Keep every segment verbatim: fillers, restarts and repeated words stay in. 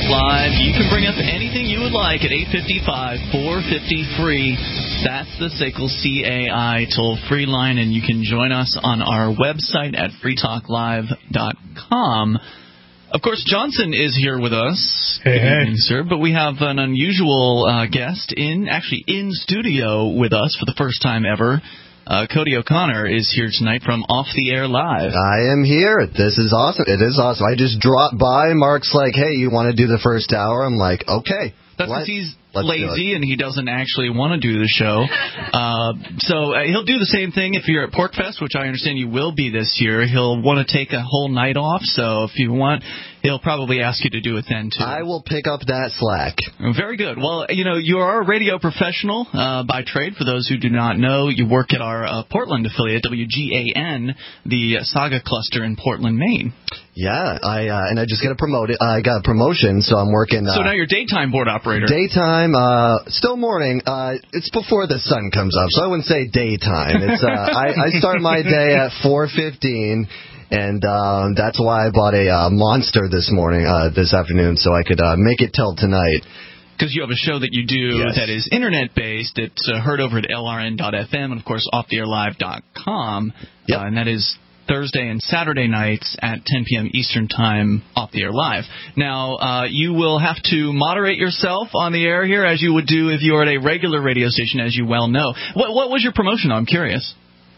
Live. You can bring up anything you would like at eight five five, four five zero, free. That's the S A C L C A I toll-free line, and you can join us on our website at free talk live dot com. Of course, Johnson is here with us. Hey, Good hey. evening, sir. But we have an unusual uh, guest in, actually in studio with us for the first time ever. Uh, Cody O'Connor is here tonight from Off the Air Live. I am here. This is awesome. It is awesome. I just dropped by. Mark's like, hey, you want to do the first hour? I'm like, okay. That's because he's lazy and he doesn't actually want to do the show. Uh, so uh, he'll do the same thing if you're at PorcFest, which I understand you will be this year. He'll want to take a whole night off, so if you want, he'll probably ask you to do it then, too. I will pick up that slack. Very good. Well, you know, you are a radio professional uh, by trade. For those who do not know, you work at our uh, Portland affiliate, W G A N, the Saga cluster in Portland, Maine. Yeah, I uh, and I just got a promoted. I got a promotion, so I'm working. Uh, so now you're daytime board operator. Daytime, uh, still morning. Uh, it's before the sun comes up, so I wouldn't say daytime. It's uh, I, I start my day at four fifteen. And um, that's why I bought a uh, Monster this morning, uh, this afternoon, so I could uh, make it till tonight. Because you have a show that you do yes. that is internet-based. It's uh, heard over at L R N dot F M and, of course, off the air live dot com. Yep. Uh, and that is Thursday and Saturday nights at ten p.m. Eastern Time, Off the Air Live. Now, uh, you will have to moderate yourself on the air here, as you would do if you were at a regular radio station, as you well know. What, what was your promotion? I'm curious.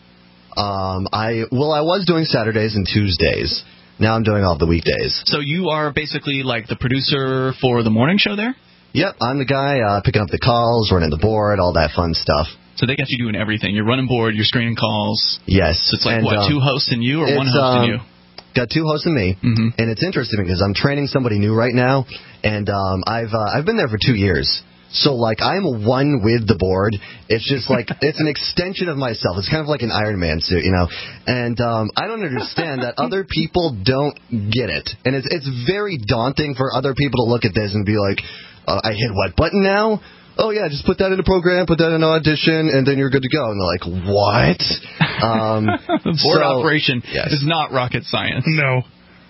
Um, I well, I was doing Saturdays and Tuesdays. Now I'm doing all the weekdays. So you are basically like the producer for the morning show there? Yep, I'm the guy uh, picking up the calls, running the board, all that fun stuff. So they got you doing everything. You're running board, you're screening calls. Yes. So it's like, and, what, um, two hosts and you or one host um, and you? Got two hosts and me. Mm-hmm. And it's interesting because I'm training somebody new right now, and um, I've uh, I've been there for two years. So, like, I'm one with the board. It's just like, it's an extension of myself. It's kind of like an Iron Man suit, you know. And um, I don't understand that other people don't get it. And it's it's very daunting for other people to look at this and be like, uh, I hit what button now? Oh, yeah, just put that in a program, put that in an audition, and then you're good to go. And they're like, what? Um, board so, operation yes. is not rocket science. No.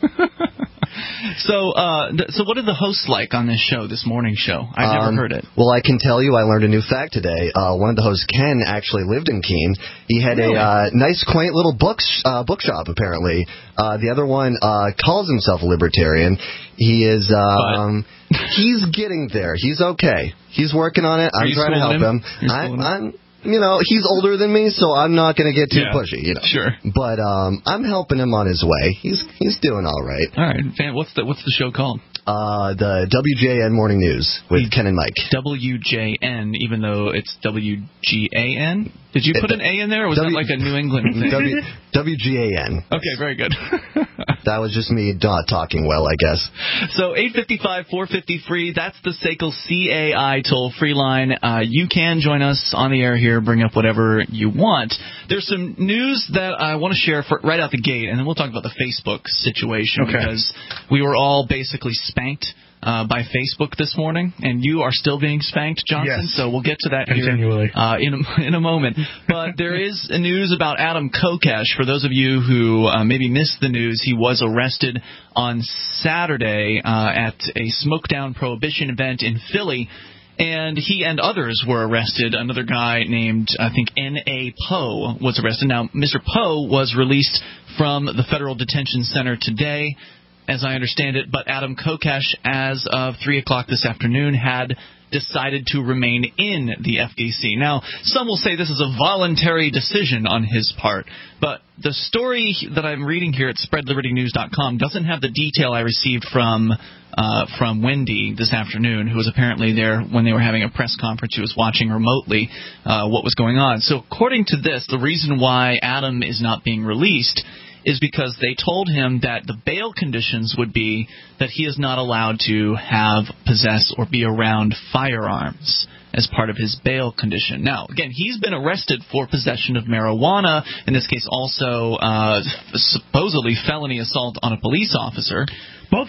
So, uh, th- so what are the hosts like on this show, this morning show? I've um, never heard it. Well, I can tell you I learned a new fact today. Uh, one of the hosts, Ken, actually lived in Keene. He had Really? a uh, nice, quaint little book sh- uh, bookshop, apparently. Uh, the other one uh, calls himself a libertarian. He is, um, he's getting there. He's okay. He's working on it. Are I'm you trying to help him? him. I, I'm, you know, he's older than me, so I'm not going to get too Yeah, pushy, you know. sure. But um, I'm helping him on his way. He's he's doing all right. All right. Fan, what's the what's the show called? Uh, the W J N Morning News with Ken and Mike. W J N, even though it's W G A N? Did you put an A in there, or was W- that like a New England thing? W W G A N. Okay, very good. That was just me not talking well, I guess. So eight five five, four five zero, free. That's the S A C L C A I toll-free line. Uh, you can join us on the air here, bring up whatever you want. There's some news that I want to share for, right out the gate, and then we'll talk about the Facebook situation, okay. because we were all basically spanked Uh, by Facebook this morning, and you are still being spanked, Johnson. Yes. So we'll get to that Continually. here uh, in a, in a moment. But there is news about Adam Kokesh. For those of you who uh, maybe missed the news, he was arrested on Saturday uh, at a Smokedown Prohibition event in Philly. And he and others were arrested. Another guy named, I think, N A Poe was arrested. Now, Mister Poe was released from the Federal Detention Center today, as I understand it, but Adam Kokesh, as of three o'clock this afternoon, had decided to remain in the F D C. Now, some will say this is a voluntary decision on his part, but the story that I'm reading here at spread liberty news dot com doesn't have the detail I received from uh, from Wendy this afternoon, who was apparently there when they were having a press conference. She was watching remotely uh, what was going on. So according to this, the reason why Adam is not being released is because they told him that the bail conditions would be that he is not allowed to have, possess, or be around firearms as part of his bail condition. Now, again, he's been arrested for possession of marijuana, in this case also uh, supposedly felony assault on a police officer. Both.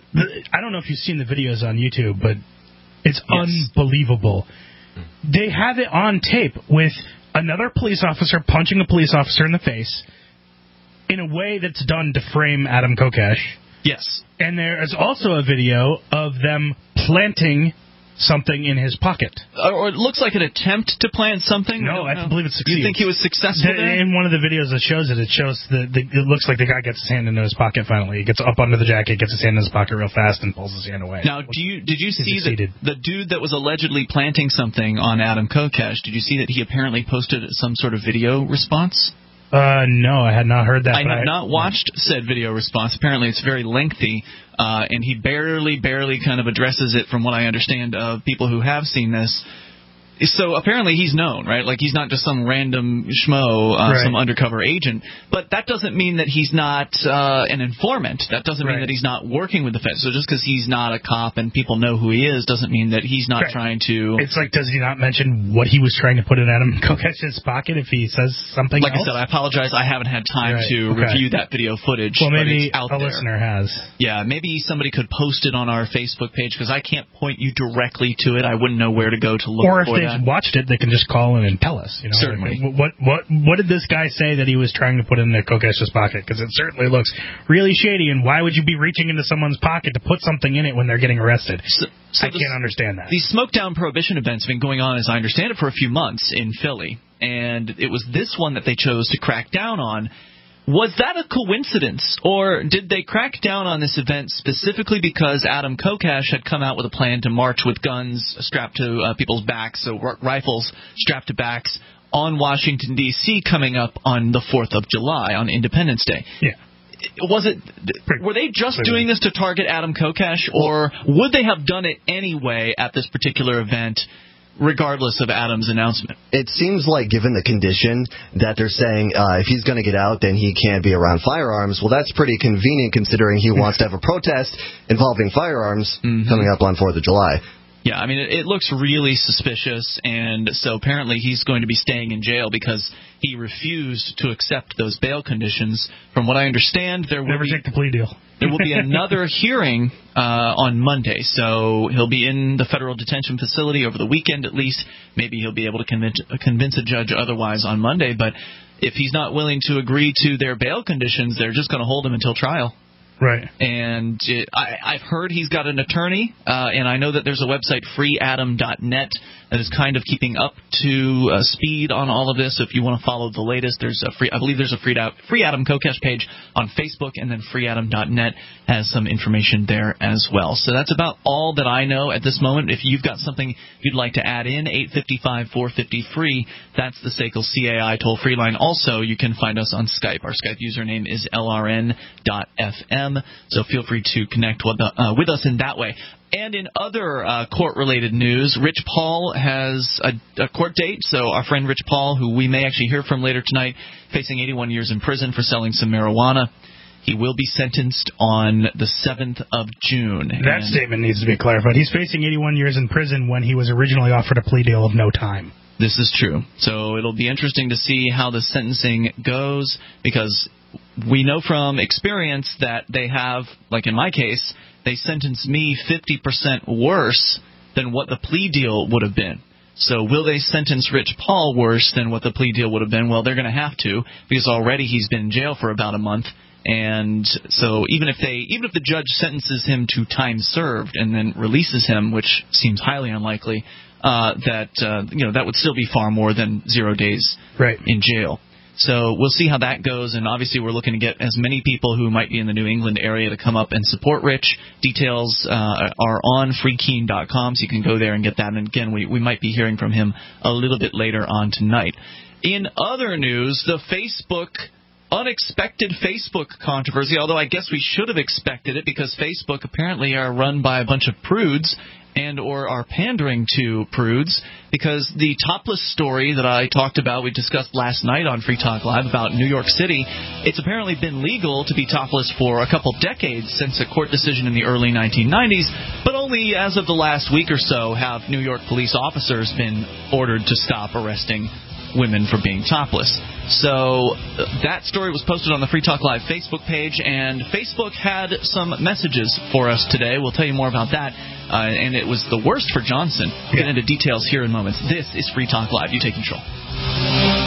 I don't know if you've seen the videos on YouTube, but it's Yes. unbelievable. They have it on tape with another police officer punching a police officer in the face in a way that's done to frame Adam Kokesh. Yes. And there is also a video of them planting something in his pocket. Or it looks like an attempt to plant something. No, I, I believe it succeeds. You think he was successful the, there? In one of the videos that shows it, it shows the, the it looks like the guy gets his hand into his pocket finally. He gets up under the jacket, gets his hand in his pocket real fast, and pulls his hand away. Now, do you did you see the, the dude that was allegedly planting something on Adam Kokesh? Did you see that he apparently posted some sort of video response? Uh, no, I had not heard that. I but have I, not watched said video response. Apparently, it's very lengthy, uh, and he barely, barely kind of addresses it from what I understand of people who have seen this. So apparently he's known, right? Like he's not just some random schmo, uh, right. some undercover agent. But that doesn't mean that he's not uh, an informant. That doesn't right. mean that he's not working with the feds. So just because he's not a cop and people know who he is doesn't mean that he's not right. trying to... It's like, does he not mention what he was trying to put in Adam Kokesh's pocket if he says something Like else? I said, I apologize. I haven't had time right. to okay. review that video footage. Well, maybe but it's out a there. listener has. Yeah, maybe somebody could post it on our Facebook page because I can't point you directly to it. I wouldn't know where to go to look or for that. Or if they've watched it, they can just call in and tell us. You know, certainly. Like, what what what did this guy say that he was trying to put in Kokesh's pocket? Because it certainly looks really shady. And why would you be reaching into someone's pocket to put something in it when they're getting arrested? So, so I this, can't understand that. These Smokedown Prohibition events have been going on, as I understand it, for a few months in Philly, and it was this one that they chose to crack down on. Was that a coincidence, or did they crack down on this event specifically because Adam Kokesh had come out with a plan to march with guns strapped to uh, people's backs, so r- rifles strapped to backs, on Washington, D C coming up on the fourth of July, on Independence Day? Yeah. Was it? Were they just doing this to target Adam Kokesh, or would they have done it anyway at this particular event, regardless of Adam's announcement? It seems like, given the condition that they're saying uh, if he's going to get out, then he can't be around firearms. Well, that's pretty convenient considering he wants to have a protest involving firearms mm-hmm. coming up on fourth of July. Yeah, I mean, it, it looks really suspicious, and so apparently he's going to be staying in jail because he refused to accept those bail conditions. From what I understand, there will Never be... take the plea deal. There will be another hearing uh, on Monday, so he'll be in the federal detention facility over the weekend at least. Maybe he'll be able to convince, convince a judge otherwise on Monday, but if he's not willing to agree to their bail conditions, they're just going to hold him until trial. Right. And it, I, I've heard he's got an attorney, uh, and I know that there's a website, free adam dot net, that is kind of keeping up to uh, speed on all of this. So if you want to follow the latest, there's a free, I believe there's a free, free Adam Kokesh page on Facebook, and then free adam dot net has some information there as well. So that's about all that I know at this moment. If you've got something you'd like to add in, eight five five, four five zero, free. That's the S A C L C A I toll-free line. Also, you can find us on Skype. Our Skype username is L R N dot F M, so feel free to connect with, uh, with us in that way. And in other uh, court-related news, Rich Paul has a, a court date. So our friend Rich Paul, who we may actually hear from later tonight, facing eighty-one years in prison for selling some marijuana. He will be sentenced on the seventh of June. That and statement needs to be clarified. He's facing eighty-one years in prison when he was originally offered a plea deal of no time. This is true. So it'll be interesting to see how the sentencing goes, because we know from experience that they have, like in my case, they sentenced me fifty percent worse than what the plea deal would have been. So will they sentence Rich Paul worse than what the plea deal would have been? Well, they're going to have to, because already he's been in jail for about a month. And so even if they, even if the judge sentences him to time served and then releases him, which seems highly unlikely, uh, that uh, you know that would still be far more than zero days right. in jail. So we'll see how that goes, and obviously we're looking to get as many people who might be in the New England area to come up and support Rich. Details uh, are on free keen dot com, so you can go there and get that. And again, we, we might be hearing from him a little bit later on tonight. In other news, the Facebook... unexpected Facebook controversy, although I guess we should have expected it because Facebook apparently are run by a bunch of prudes and or are pandering to prudes, because the topless story that I talked about, we discussed last night on Free Talk Live about New York City, it's apparently been legal to be topless for a couple decades since a court decision in the early nineteen nineties, but only as of the last week or so have New York police officers been ordered to stop arresting women for being topless. So uh, that story was posted on the Free Talk Live Facebook page, and Facebook had some messages for us today. We'll tell you more about that, uh, and it was the worst for Johnson. We'll get into details here in moments. This is Free Talk Live. You take control.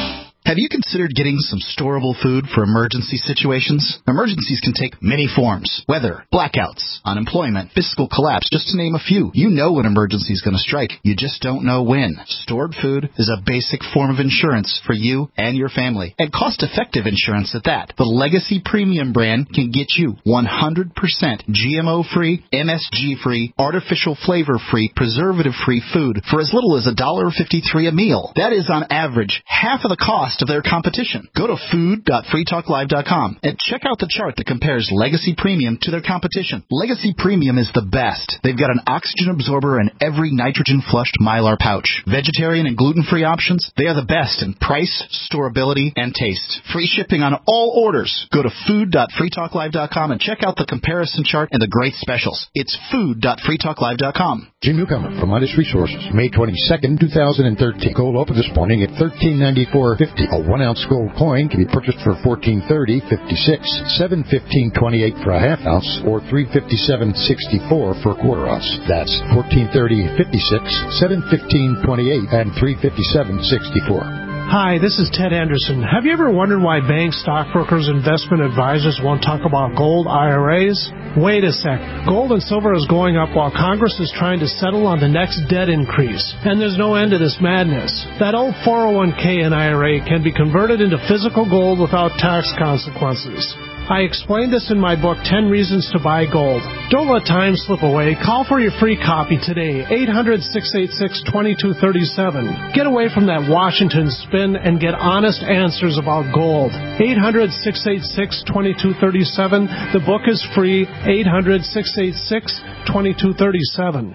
Have you considered getting some storable food for emergency situations? Emergencies can take many forms. Weather, blackouts, unemployment, fiscal collapse, just to name a few. You know when an emergency is going to strike. You just don't know when. Stored food is a basic form of insurance for you and your family, and cost-effective insurance at that. The Legacy Premium brand can get you one hundred percent G M O-free, M S G-free, artificial flavor-free, preservative-free food for as little as one dollar fifty-three a meal. That is on average half of the cost of their competition. Go to food dot free talk live dot com and check out the chart that compares Legacy Premium to their competition. Legacy Premium is the best. They've got an oxygen absorber in every nitrogen-flushed Mylar pouch. Vegetarian and gluten-free options, they are the best in price, storability, and taste. Free shipping on all orders. Go to food dot free talk live dot com and check out the comparison chart and the great specials. It's food dot free talk live dot com. Jim Newcomer from Midas Resources, May twenty-second, two thousand thirteen. Gold opened this morning at thirteen ninety-four fifty. A one-ounce gold coin can be purchased for fourteen thirty fifty-six, seven fifteen twenty-eight for a half ounce, or three fifty-seven sixty-four for a quarter ounce. That's fourteen thirty fifty-six, seven fifteen twenty-eight, and three fifty-seven sixty-four. Hi, this is Ted Anderson. Have you ever wondered why banks, stockbrokers, investment advisors won't talk about gold I R As? Wait a sec. Gold and silver is going up while Congress is trying to settle on the next debt increase. And there's no end to this madness. That old four oh one k and I R A can be converted into physical gold without tax consequences. I explained this in my book, ten reasons to Buy Gold. Don't let time slip away. Call for your free copy today, eight hundred, six eight six, two two three seven. Get away from that Washington spin and get honest answers about gold. eight hundred, six eight six, two two three seven. The book is free, eight hundred, six eight six, two two three seven.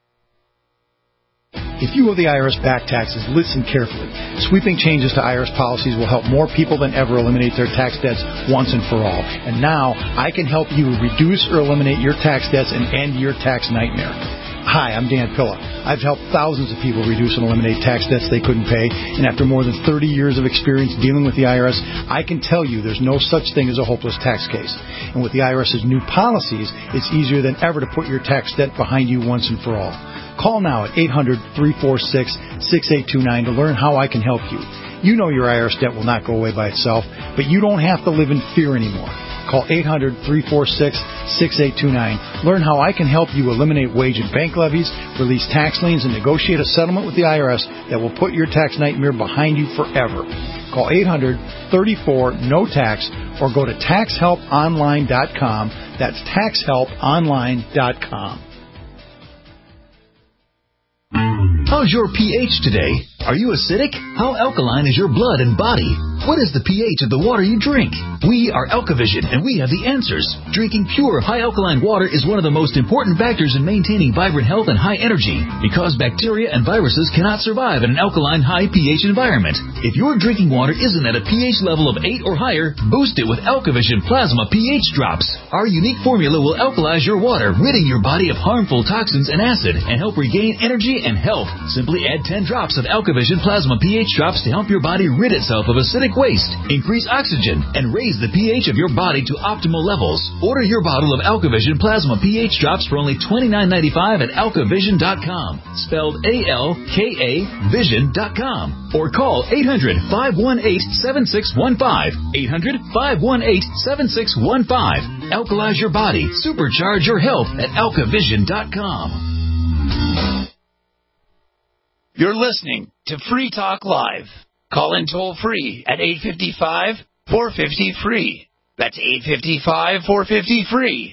If you owe the I R S back taxes, listen carefully. Sweeping changes to I R S policies will help more people than ever eliminate their tax debts once and for all. And now, I can help you reduce or eliminate your tax debts and end your tax nightmare. Hi, I'm Dan Pilla. I've helped thousands of people reduce and eliminate tax debts they couldn't pay, and after more than thirty years of experience dealing with the I R S, I can tell you there's no such thing as a hopeless tax case. And with the IRS's new policies, it's easier than ever to put your tax debt behind you once and for all. Call now at eight hundred, three four six, six eight two nine to learn how I can help you. You know your I R S debt will not go away by itself, but you don't have to live in fear anymore. Call eight hundred, three four six, six eight two nine. Learn how I can help you eliminate wage and bank levies, release tax liens, and negotiate a settlement with the I R S that will put your tax nightmare behind you forever. Call eight hundred, three four, N O tax or go to tax help online dot com. That's tax help online dot com. How's your pH today? Are you acidic? How alkaline is your blood and body? What is the pH of the water you drink? We are AlkaVision, and we have the answers. Drinking pure, high alkaline water is one of the most important factors in maintaining vibrant health and high energy, because bacteria and viruses cannot survive in an alkaline, high pH environment. If your drinking water isn't at a pH level of eight or higher, boost it with AlkaVision Plasma pH Drops. Our unique formula will alkalize your water, ridding your body of harmful toxins and acid, and help regain energy and health. Simply add ten drops of AlkaVision Plasma pH Drops to help your body rid itself of acidic waste, increase oxygen, and raise the pH of your body to optimal levels. Order your bottle of AlkaVision Plasma pH Drops for only twenty-nine ninety-five at alka vision dot com, spelled A L K A vision dot com, or call eight hundred, five one eight, seven six one five, eight hundred, five one eight, seven six one five. Alkalize your body, supercharge your health at alka vision dot com. You're listening to Free Talk Live. Call in toll free at eight five five, four five zero, free. That's eight five five, four five zero, free.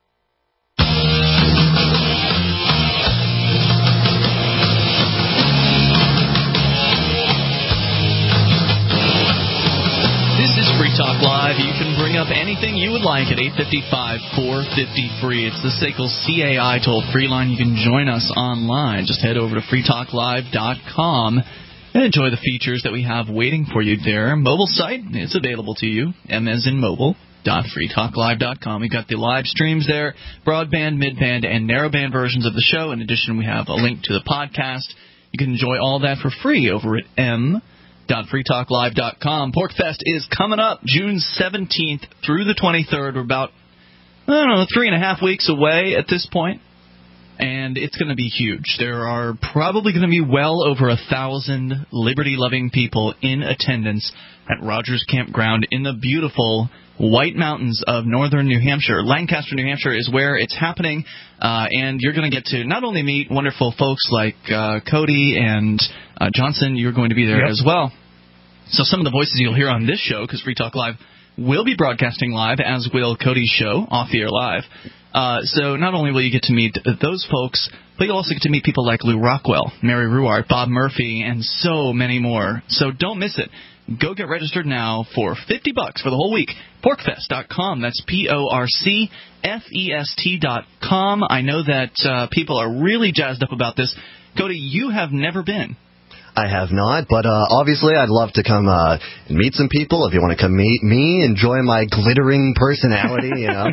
This is Free Talk Live. You can bring up anything you would like at eight five five, four five zero, free. It's the S A C L C A I toll-free line. You can join us online. Just head over to free talk live dot com and enjoy the features that we have waiting for you there. Mobile site is available to you, M as in mobile. dot free talk live dot com. We've got the live streams there, broadband, midband, and narrowband versions of the show. In addition, we have a link to the podcast. You can enjoy all that for free over at m dot free talk live dot com. PorcFest is coming up June seventeenth through the twenty-third. We're about, I don't know, three and a half weeks away at this point. and it's going to be huge. There are probably going to be well over a thousand liberty-loving people in attendance at Rogers Campground in the beautiful White Mountains of northern New Hampshire. Lancaster, New Hampshire is where it's happening, uh, and you're going to get to not only meet wonderful folks like uh, Cody and uh, Johnson, you're going to be there yep. as well. So some of the voices you'll hear on this show, because Free Talk Live will be broadcasting live, as will Cody's show, Off the Air Live. Uh, so not only will you get to meet those folks, but you'll also get to meet people like Lou Rockwell, Mary Ruwart, Bob Murphy, and so many more. So don't miss it. Go get registered now for fifty bucks for the whole week. porkfest dot com. That's P O R C F E S T dot com. I know that uh, people are really jazzed up about this. Cody, you have never been. I have not, but uh, obviously I'd love to come uh, and meet some people. If you want to come meet me, enjoy my glittering personality, you know.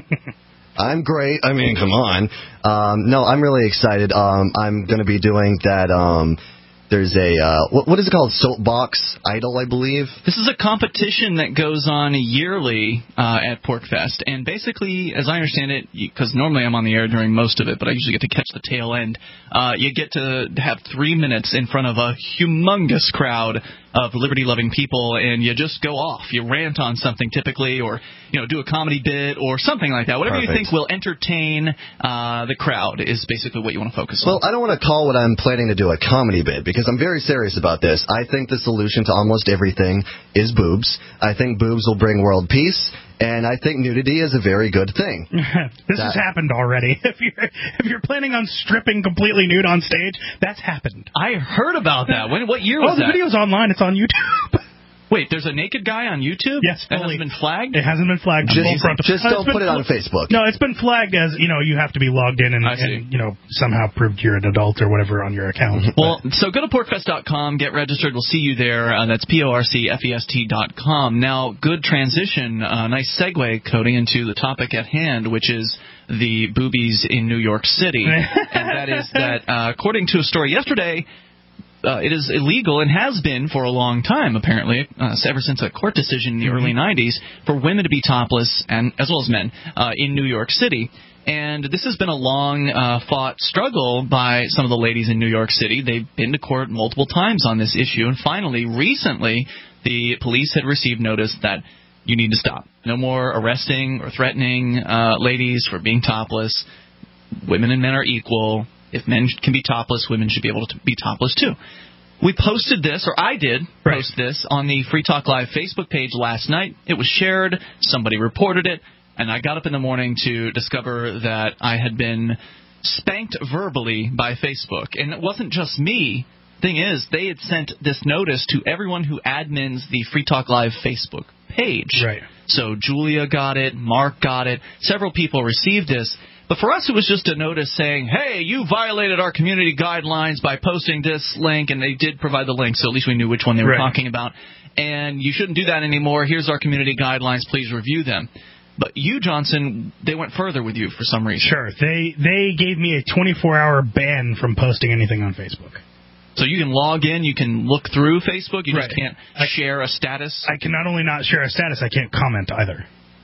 I'm great. I mean, come on. Um, no, I'm really excited. Um, I'm going to be doing that. Um, there's a, uh, what, what is it called? Soapbox Idol, I believe. This is a competition that goes on yearly uh, at PorkFest. And basically, as I understand it, because normally I'm on the air during most of it, but I usually get to catch the tail end, uh, you get to have three minutes in front of a humongous crowd of liberty-loving people, and you just go off. You rant on something typically, or you know, do a comedy bit or something like that. Whatever Perfect. you think will entertain uh, the crowd is basically what you want to focus well, on. Well, I don't want to call what I'm planning to do a comedy bit, because I'm very serious about this. I think the solution to almost everything is boobs. I think boobs will bring world peace, and I think nudity is a very good thing. this that, has happened already. If you're if you're planning on stripping completely nude on stage, that's happened. I heard about that. When? What year was that? Oh, the that? video's online. It's on YouTube. Wait, there's a naked guy on YouTube? Yes, that fully. hasn't been flagged? It hasn't been flagged. Just, just uh, don't put it on Facebook. No, it's been flagged as, you know, you have to be logged in and, and you know, somehow proved you're an adult or whatever on your account. Well, so go to porkfest dot com, get registered. We'll see you there. Uh, that's P O R C F E S T dot com. Now, good transition, uh, nice segue, Cody, into the topic at hand, which is the boobies in New York City. And that is that, uh, according to a story yesterday, Uh, it is illegal and has been for a long time, apparently, uh, ever since a court decision in the mm-hmm. early nineties, for women to be topless, and as well as men, uh, in New York City. And this has been a long-fought uh, struggle by some of the ladies in New York City. They've been to court multiple times on this issue, and finally, recently, the police had received notice that you need to stop. No more arresting or threatening uh, ladies for being topless. Women and men are equal. If men can be topless, women should be able to be topless, too. We posted this, or I did right. post this, on the Free Talk Live Facebook page last night. It was shared. Somebody reported it. And I got up in the morning to discover that I had been spanked verbally by Facebook. And it wasn't just me. Thing is, they had sent this notice to everyone who admins the Free Talk Live Facebook page. Right. So Julia got it. Mark got it. Several people received this. But for us, it was just a notice saying, hey, you violated our community guidelines by posting this link, and they did provide the link, so at least we knew which one they were right. talking about. And you shouldn't do that anymore. Here's our community guidelines. Please review them. But you, Johnson, they went further with you for some reason. Sure. They they gave me a twenty-four hour ban from posting anything on Facebook. So you can log in, you can look through Facebook, you right. just can't I, share a status? I can not only not share a status, I can't comment either.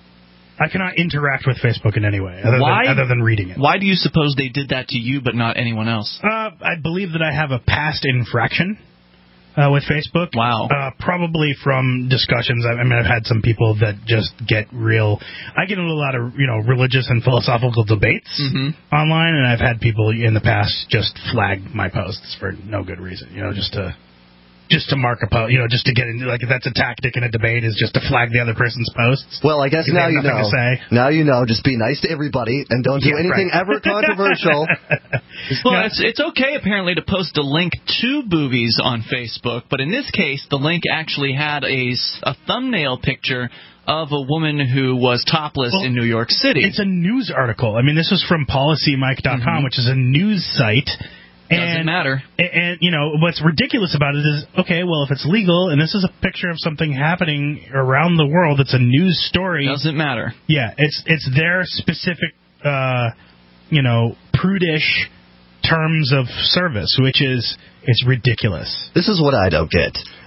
I cannot interact with Facebook in any way, other, why, than, other than reading it. Why do you suppose they did that to you but not anyone else? Uh, I believe that I have a past infraction uh, with Facebook. Wow. Uh, probably from discussions. I, I mean, I've had some people that just get real... I get into a lot of, you know, religious and philosophical debates mm-hmm. online, and I've had people in the past just flag my posts for no good reason, you know, just to... Just to mark a post, you know, just to get into, like, if that's a tactic in a debate, is just to flag the other person's posts. Well, I guess now you know. To say. Now you know. Just be nice to everybody and don't do yeah, anything right. ever controversial. Well, yeah. it's it's okay apparently to post a link to boobies on Facebook, but in this case, the link actually had a, a thumbnail picture of a woman who was topless well, in New York City. It's a news article. I mean, this was from policy mike dot com, mm-hmm. which is a news site. Doesn't and, matter. And, and, you know, what's ridiculous about it is, okay, well, if it's legal, and this is a picture of something happening around the world, it's a news story. Doesn't matter. Yeah, it's it's their specific, uh, you know, prudish terms of service, which is, it's ridiculous. This is what I don't get.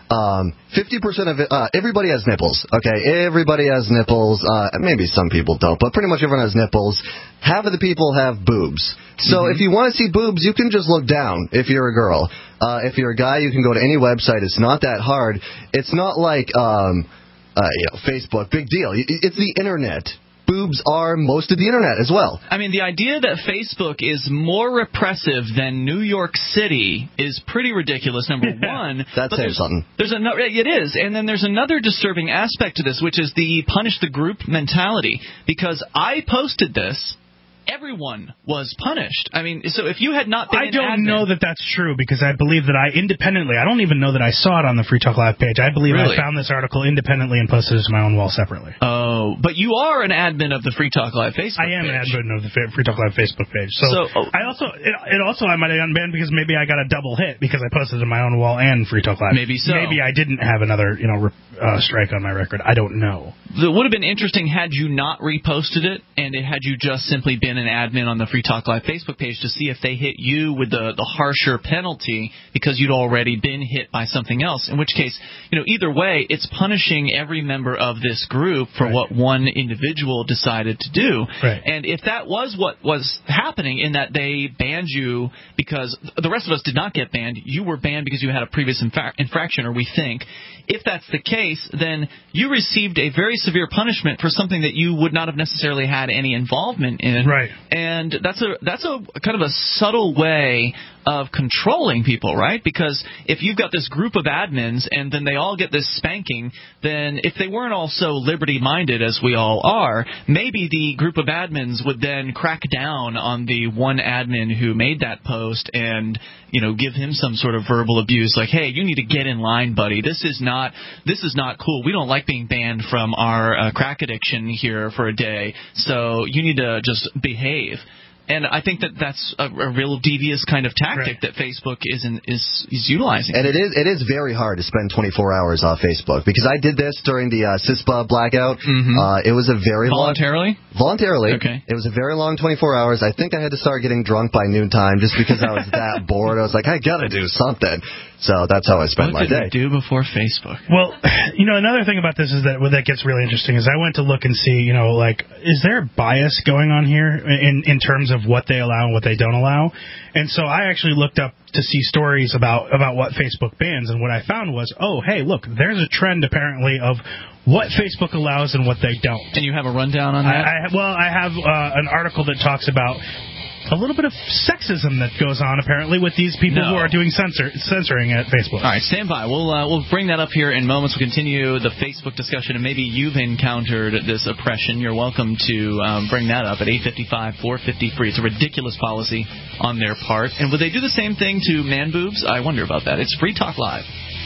Um, fifty percent of it, uh, everybody has nipples, okay? Everybody has nipples. Uh, maybe some people don't, but pretty much everyone has nipples. Half of the people have boobs. So mm-hmm. if you want to see boobs, you can just look down if you're a girl. Uh, if you're a guy, you can go to any website. It's not that hard. It's not like, um, uh, you know, Facebook. Big deal. It's the Internet. Boobs are most of the Internet as well. I mean, the idea that Facebook is more repressive than New York City is pretty ridiculous, number one. That's saying something. There's another, it is. And then there's another disturbing aspect to this, which is the punish the group mentality. Because I posted this. Everyone was punished. I mean, so if you had not been I an don't admin, know that that's true, because I believe that I independently, I don't even know that I saw it on the Free Talk Live page. I believe really? I found this article independently and posted it to my own wall separately. Oh, but you are an admin of the Free Talk Live Facebook I am page. an admin of the Free Talk Live Facebook page. So, so oh. I also, it, it also, I might have gotten banned because maybe I got a double hit because I posted it to my own wall and Free Talk Live. Maybe so. Maybe I didn't have another, you know, uh, strike on my record. I don't know. It would have been interesting had you not reposted it, and it had you just simply been an admin on the Free Talk Live Facebook page to see if they hit you with the, the harsher penalty because you'd already been hit by something else. In which case, you know, either way, it's punishing every member of this group for right. what one individual decided to do. Right. And if that was what was happening, in that they banned you because the rest of us did not get banned, you were banned because you had a previous infra- infraction, or we think. If that's the case, then you received a very severe punishment for something that you would not have necessarily had any involvement in. Right. And that's a that's a kind of a subtle way of controlling people, right? Because if you've got this group of admins and then they all get this spanking, then if they weren't all so liberty-minded as we all are, maybe the group of admins would then crack down on the one admin who made that post and, you know, give him some sort of verbal abuse, like, hey, you need to get in line, buddy. This is not this is not cool. We don't like being banned from our uh, crack addiction here for a day, so you need to just behave. And I think that that's a, a real devious kind of tactic right. that Facebook is in, is is utilizing. And it is it is very hard to spend twenty-four hours off Facebook, because I did this during the uh, CISPA blackout. Mm-hmm. Uh, it was a very voluntarily long, voluntarily. Okay. It was a very long twenty-four hours. I think I had to start getting drunk by noontime just because I was that bored. I was like, I gotta do something. So that's how I spent what my day. What did you do before Facebook? Well, you know, another thing about this is that what that gets really interesting is I went to look and see, you know, like, is there bias going on here in in terms of what they allow and what they don't allow? And so I actually looked up to see stories about, about what Facebook bans, and what I found was, oh, hey, look, there's a trend apparently of what Facebook allows and what they don't. And you have a rundown on that? I, I, well, I have uh, an article that talks about a little bit of sexism that goes on apparently with these people no. who are doing censor, censoring at Facebook. All right, stand by. We'll uh, we'll bring that up here in moments. We'll continue the Facebook discussion, and maybe you've encountered this oppression. You're welcome to um, bring that up at eight five five, four five zero, free. It's a ridiculous policy on their part. And would they do the same thing to man boobs? I wonder about that. It's Free Talk Live.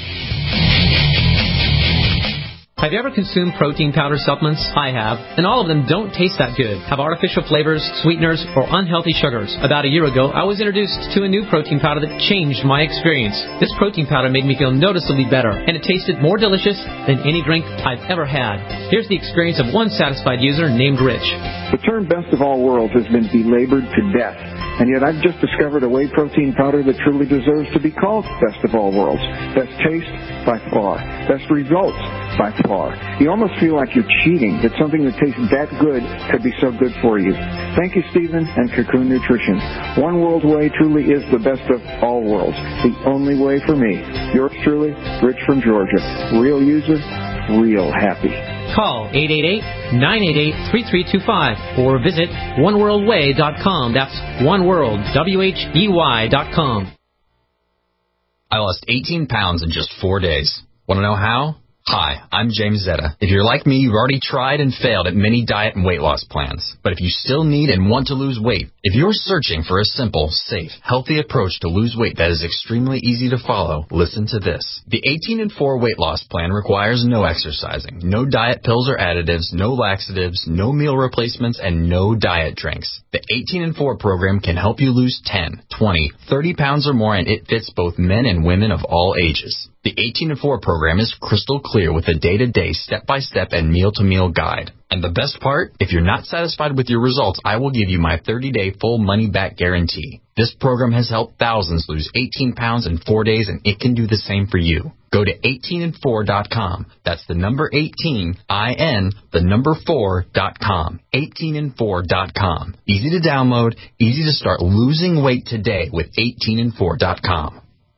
Have you ever consumed protein powder supplements? I have, and all of them don't taste that good, have artificial flavors, sweeteners, or unhealthy sugars. About a year ago, I was introduced to a new protein powder that changed my experience. This protein powder made me feel noticeably better, and it tasted more delicious than any drink I've ever had. Here's the experience of one satisfied user named Rich. The term best of all worlds has been belabored to death, and yet I've just discovered a whey protein powder that truly deserves to be called best of all worlds. Best taste, by far. Best results, by far. You almost feel like you're cheating, that something that tastes that good could be so good for you. Thank you, Stephen and Cocoon Nutrition. One World Whey truly is the best of all worlds. The only way for me. Yours truly, Rich from Georgia. Real user, real happy. Call eight eight eight, nine eight eight, three three two five or visit one world way dot com. That's oneworld, W H E Y dot com. I lost eighteen pounds in just four days. Want to know how? Hi, I'm James Zetta. If you're like me, you've already tried and failed at many diet and weight loss plans. But if you still need and want to lose weight, if you're searching for a simple, safe, healthy approach to lose weight that is extremely easy to follow, listen to this. The eighteen and four weight loss plan requires no exercising, no diet pills or additives, no laxatives, no meal replacements, and no diet drinks. The eighteen and four program can help you lose ten, twenty, thirty pounds or more, and it fits both men and women of all ages. The eighteen and four program is crystal clear with a day-to-day, step-by-step, and meal-to-meal guide. And the best part, if you're not satisfied with your results, I will give you my thirty-day full money-back guarantee. This program has helped thousands lose eighteen pounds in four days, and it can do the same for you. Go to eighteen and four dot com. That's the number eighteen, I N, the number four dot com. eighteen and four dot com. Easy to download, easy to start losing weight today with eighteen and four dot com.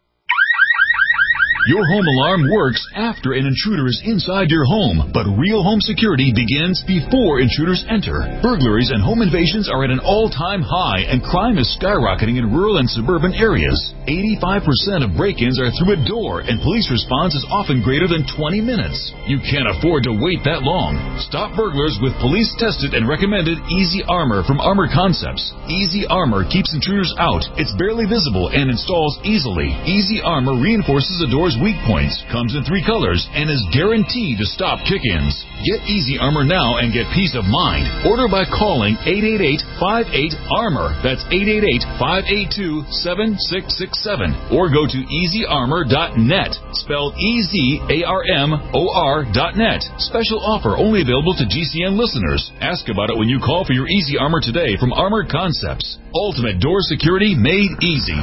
Your home alarm works after an intruder is inside your home, but real home security begins before intruders enter. Burglaries and home invasions are at an all-time high, and crime is skyrocketing in rural and suburban areas. eighty-five percent of break-ins are through a door, and police response is often greater than twenty minutes. You can't afford to wait that long. Stop burglars with police-tested and recommended Easy Armor from Armor Concepts. Easy Armor keeps intruders out. It's barely visible and installs easily. Easy Armor reinforces a door's weak points, comes in three colors, and is guaranteed to stop kick-ins. Get Easy Armor now and get peace of mind. Order by calling eight eight eight, five eight, ARMOR. That's eight eight eight, five eight two, seven six six seven. Or go to easy armor dot net, spelled E Z A R M O R dot net. Special offer only available to G C N listeners. Ask about it when you call for your Easy Armor today from Armor Concepts. Ultimate door security made easy.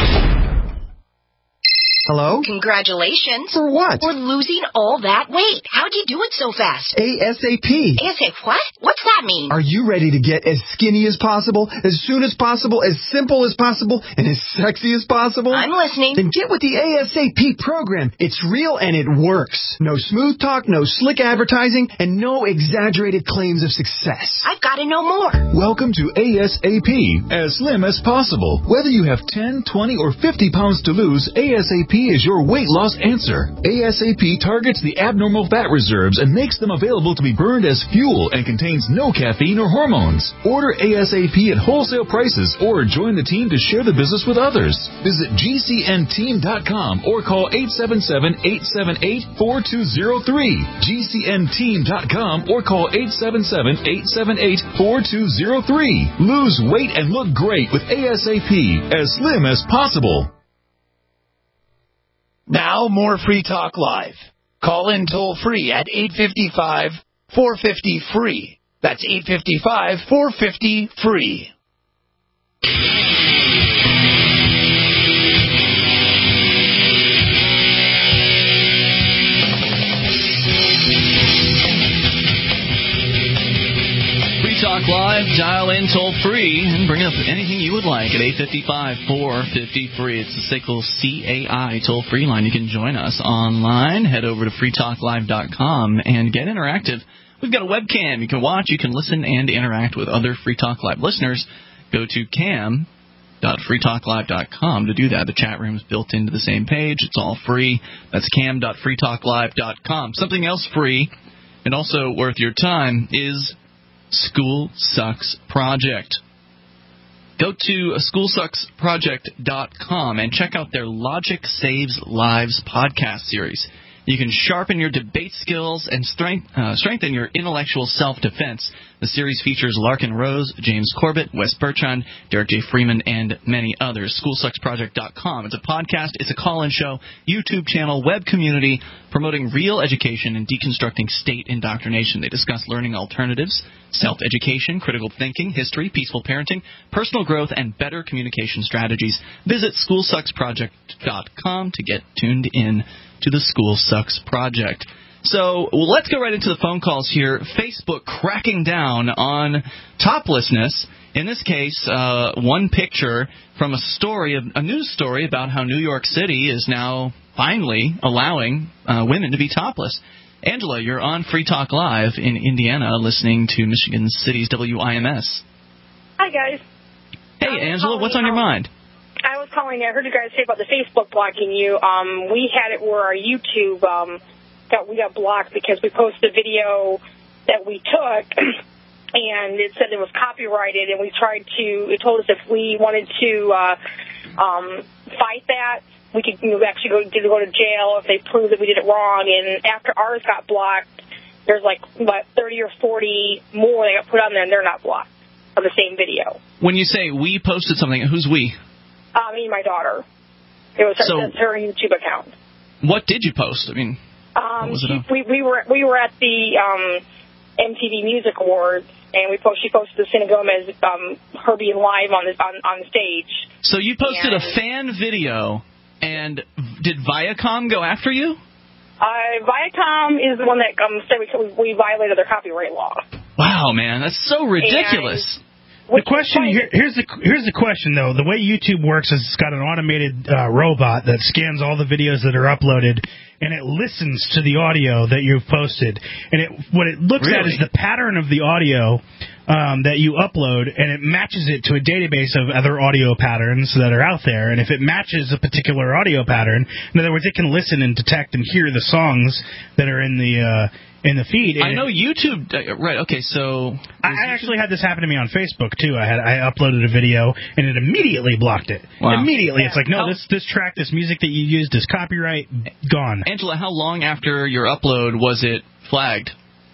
Hello? Congratulations. For what? For losing all that weight. How'd you do it so fast? ASAP. ASAP what? What's that mean? Are you ready to get as skinny as possible, as soon as possible, as simple as possible, and as sexy as possible? I'm listening. Then get with the ASAP program. It's real and it works. No smooth talk, no slick advertising, and no exaggerated claims of success. I've got to know more. Welcome to ASAP, as slim as possible. Whether you have ten, twenty, or fifty pounds to lose, ASAP is your weight loss answer. ASAP targets the abnormal fat reserves and makes them available to be burned as fuel and contains no caffeine or hormones. Order ASAP at wholesale prices or join the team to share the business with others. Visit G C N team dot com or call eight seven seven, eight seven eight, four two zero three. G C N team dot com or call eight seven seven, eight seven eight, four two zero three. Lose weight and look great with ASAP, as slim as possible. Now, more Free Talk Live. Call in toll-free at eight five five, four five zero, free. That's eight five five, four five zero, free. Talk Live, dial in toll free and bring up anything you would like at eight five five, four five zero, free. It's the S A C L C A I toll free line. You can join us online. Head over to free talk live dot com and get interactive. We've got a webcam. You can watch, you can listen, and interact with other Free Talk Live listeners. Go to cam dot free talk live dot com to do that. The chat room is built into the same page. It's all free. That's cam dot free talk live dot com. Something else free and also worth your time is School Sucks Project. Go to school sucks project dot com and check out their Logic Saves Lives podcast series. You can sharpen your debate skills and strength, uh, strengthen your intellectual self-defense. The series features Larkin Rose, James Corbett, Wes Bertrand, Derek J. Freeman, and many others. school sucks project dot com. It's a podcast, it's a call-in show, YouTube channel, web community, promoting real education and deconstructing state indoctrination. They discuss learning alternatives, self-education, critical thinking, history, peaceful parenting, personal growth, and better communication strategies. Visit school sucks project dot com to get tuned in to the School Sucks Project. So well, let's go right into the phone calls here. Facebook cracking down on toplessness. In this case, uh, one picture from a story, a news story about how New York City is now finally allowing uh, women to be topless. Angela, you're on Free Talk Live in Indiana, listening to Michigan City's W I M S. Hi, guys. Hey, Angela, what's on your mind? I was calling, I heard you guys say about the Facebook blocking you. Um, we had it where our YouTube um, got we got blocked because we posted a video that we took, and it said it was copyrighted, and we tried to, it told us if we wanted to uh, um, fight that, we could you know, actually go to, go to jail if they prove that we did it wrong. And after ours got blocked, there's like, what, thirty or forty more that got put on there, and they're not blocked of the same video. When you say we posted something, who's we? Uh, me and my daughter. It was her, so, that's her YouTube account. What did you post? I mean, um, what was it she, on? we we were we were at the um, M T V Music Awards, and we post, she posted the Selena Gomez, um, her being live on the, on, on the stage. So you posted and, a fan video, and did Viacom go after you? Uh, Viacom is the one that um, said we, we violated their copyright law. Wow, man, that's so ridiculous. And, The question here, here's the here's the question though. The way YouTube works is it's got an automated uh, robot that scans all the videos that are uploaded, and it listens to the audio that you've posted. And it what it looks Really? at is the pattern of the audio um, that you upload, and it matches it to a database of other audio patterns that are out there. And if it matches a particular audio pattern, in other words, it can listen and detect and hear the songs that are in the uh, in the feed. I know YouTube. Uh, right. Okay. So I, I actually had this happen to me on Facebook too. I had I uploaded a video and it immediately blocked it. Wow. Immediately, it's like, no, How- this this track, this music that you used is copyright, gone. Angela, how long after your upload was it flagged?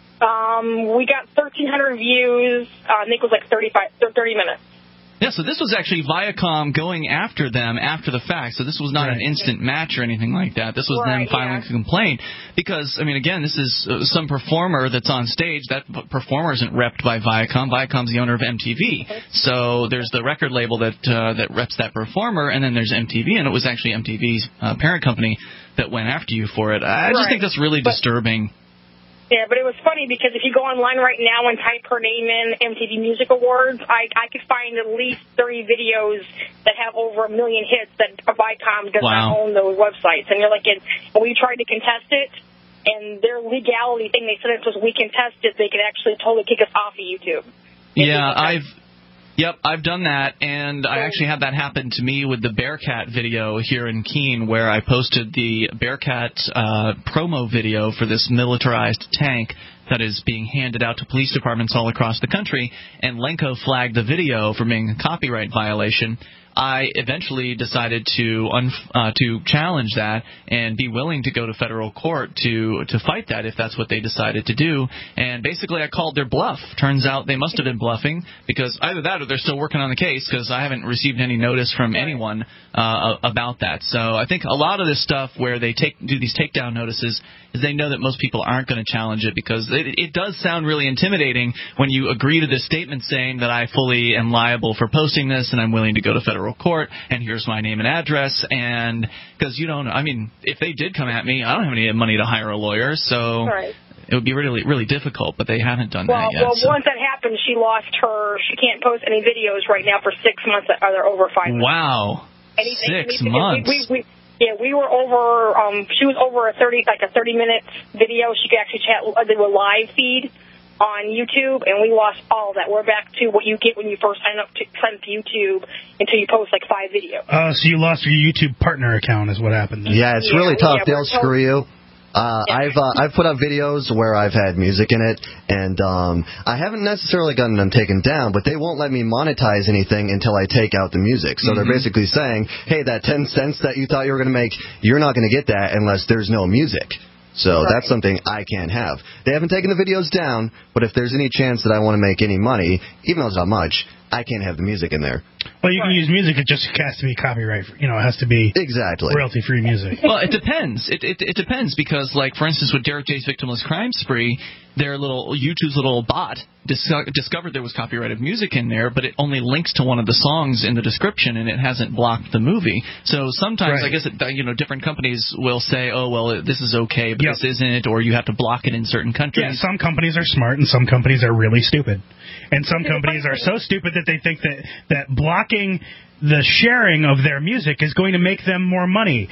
Um, we got thirteen hundred views. Uh, I think it was like thirty-five, thirty minutes. Yeah, so this was actually Viacom going after them after the fact. So this was not an instant match or anything like that. This was Right, them filing a complaint. Because, I mean, again, this is uh, some performer that's on stage. That p- performer isn't repped by Viacom. Viacom's the owner of M T V. So there's the record label that uh, that reps that performer, and then there's M T V, and it was actually M T V's uh, parent company that went after you for it. I just Right. think that's really disturbing. Yeah, but it was funny because if you go online right now and type her name in M T V Music Awards, I I could find at least thirty videos that have over a million hits that Viacom does Wow. not own those websites. And you're like, and we tried to contest it, and their legality thing, they said it was we contest it, they could actually totally kick us off of YouTube. Yeah, I've Yep, I've done that, and I actually had that happen to me with the Bearcat video here in Keene, where I posted the Bearcat uh, promo video for this militarized tank that is being handed out to police departments all across the country, and Lenko flagged the video for being a copyright violation. I eventually decided to un- uh, to challenge that and be willing to go to federal court to to fight that if that's what they decided to do. And basically, I called their bluff. Turns out they must have been bluffing, because either that or they're still working on the case, because I haven't received any notice from anyone uh, about that. So I think a lot of this stuff where they take do these takedown notices is they know that most people aren't going to challenge it, because it, it does sound really intimidating when you agree to this statement saying that I fully am liable for posting this and I'm willing to go to federal court, and here's my name and address. And because you don't know, I mean, if they did come at me, I don't have any money to hire a lawyer, so Right. it would be really, really difficult. But they haven't done Well, that yet. well, so. once that happened, she lost her. She can't post any videos right now for six months that are over five months. Wow, Anything, six anything, months. We, we, we, yeah, we were over. Um, she was over a thirty, like a thirty minute video. She could actually chat. They were live feed on YouTube, and we lost all that. We're back to what you get when you first sign up to sign up to YouTube until you post like five videos. Uh, so you lost your YouTube partner account is what happened. Yeah, it's Yeah, really tough. yeah, They'll we're told- screw you. Uh, I've uh, I've put up videos where I've had music in it, and um, I haven't necessarily gotten them taken down, but they won't let me monetize anything until I take out the music. So Mhm. they're basically saying, hey, that ten cents that you thought you were going to make, you're not going to get that unless there's no music. So Right. that's something I can't have. They haven't taken the videos down, but if there's any chance that I want to make any money, even though it's not much, I can't have the music in there. Well, you can use music. It just has to be copyright. You know, it has to be exactly royalty-free music. Well, it depends. It, it it depends, because, like, for instance, with Derek J's Victimless Crime Spree, their little YouTube's little bot dis- discovered there was copyrighted music in there, but it only links to one of the songs in the description, and it hasn't blocked the movie. So sometimes, Right. I guess, it, you know, different companies will say, oh, well, this is okay, but Yep. this isn't, or you have to block it in certain Yeah, countries. some companies are smart and some companies are really stupid. And some companies are so stupid that they think that, that blocking the sharing of their music is going to make them more money.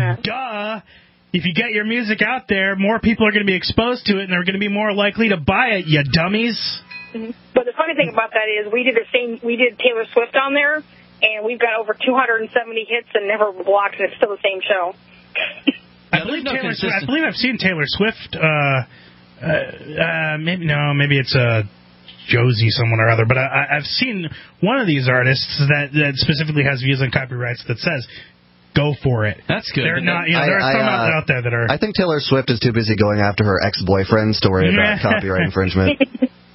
Duh! If you get your music out there, more people are going to be exposed to it, and they're going to be more likely to buy it, you dummies. Mhm. But the funny thing about that is we did the same. We did Taylor Swift on there, and we've got over two hundred seventy hits and never blocked, and it's still the same show. I believe no Taylor Swift, I consistency. believe I've seen Taylor Swift. Uh, uh, uh, maybe no, maybe it's uh, Josie someone or other. But I, I- I've seen one of these artists that, that specifically has views on copyrights that says, "Go for it." That's good. They're but not. that- You know, there are I- some I, uh, out there that are. I think Taylor Swift is too busy going after her ex-boyfriends to worry about copyright infringement.